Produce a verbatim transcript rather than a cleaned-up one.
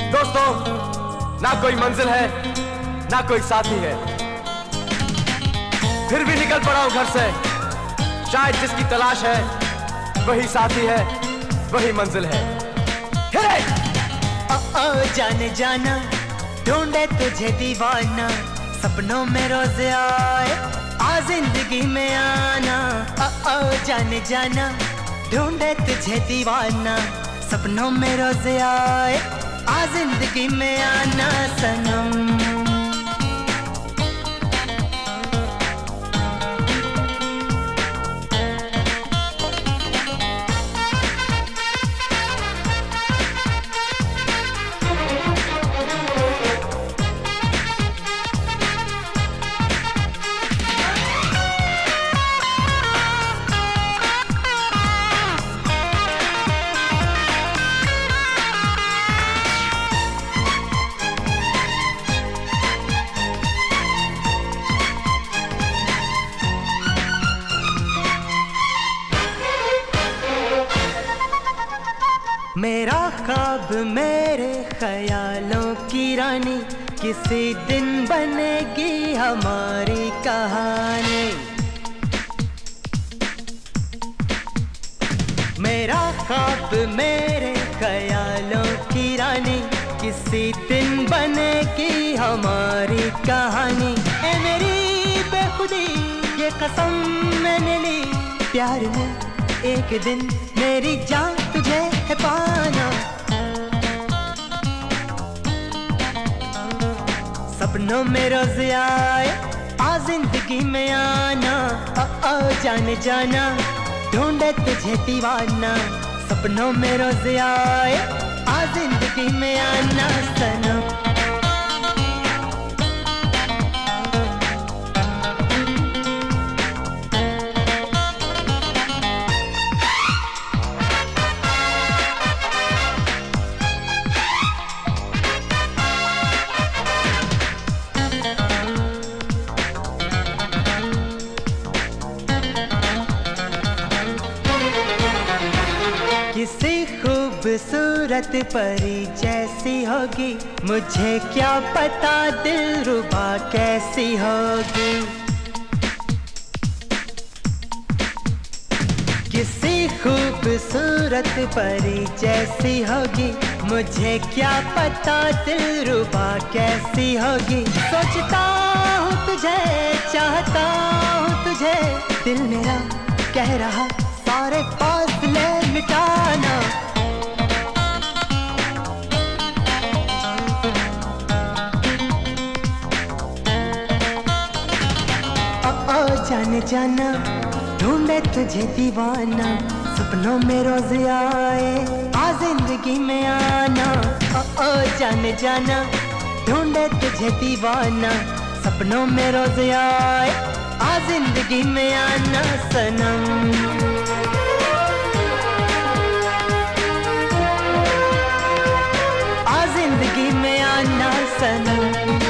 दोस्तों, ना कोई मंजिल है ना कोई साथी है, फिर भी निकल पड़ा हूं घर से। शायद जिसकी तलाश है वही साथी है, वही मंजिल है। ओ ओ जाने जाना, ढूंढे तुझे दीवाना, सपनों में रोज आए आ जिंदगी में आना। ओ ओ जाने जाना, ढूंढे तुझे दीवाना, सपनों में रोज आए आ जिंदगी में आना सनम। मेरा ख्वाब मेरे ख्यालों की रानी, किसी दिन बनेगी हमारी कहानी। मेरा ख्वाब मेरे ख्यालों की रानी, किसी दिन बनेगी हमारी कहानी। ए मेरी बेखुदी ये कसम मैंने ली, प्यार में एक दिन मेरी जान तुझे है पाना। सपनों में रोज आए आ जिंदगी में आना। ओ ओ जाने जाना, ढूंढे तुझे दीवाना, सपनों में रोज आए आ जिंदगी में आना सनम। किसी खूबसूरत परी जैसी होगी, मुझे क्या पता दिलरुबा कैसी होगी। किसी खूबसूरत परी जैसी होगी, मुझे क्या पता दिलरुबा कैसी होगी। सोचता हूँ तुझे, चाहता हूँ तुझे, दिल मेरा कह रहा सारे फासले मिटाना। ओ ओ जाने जाना, ढूंढे तुझे दीवाना, सपनों में रोज आए आ जिंदगी में आना। ओ ओ जाने जाना, ढूंढे तुझे दीवाना, सपनों में रोज आए आ जिंदगी में आना सनम। जिंदगी में आना सनम।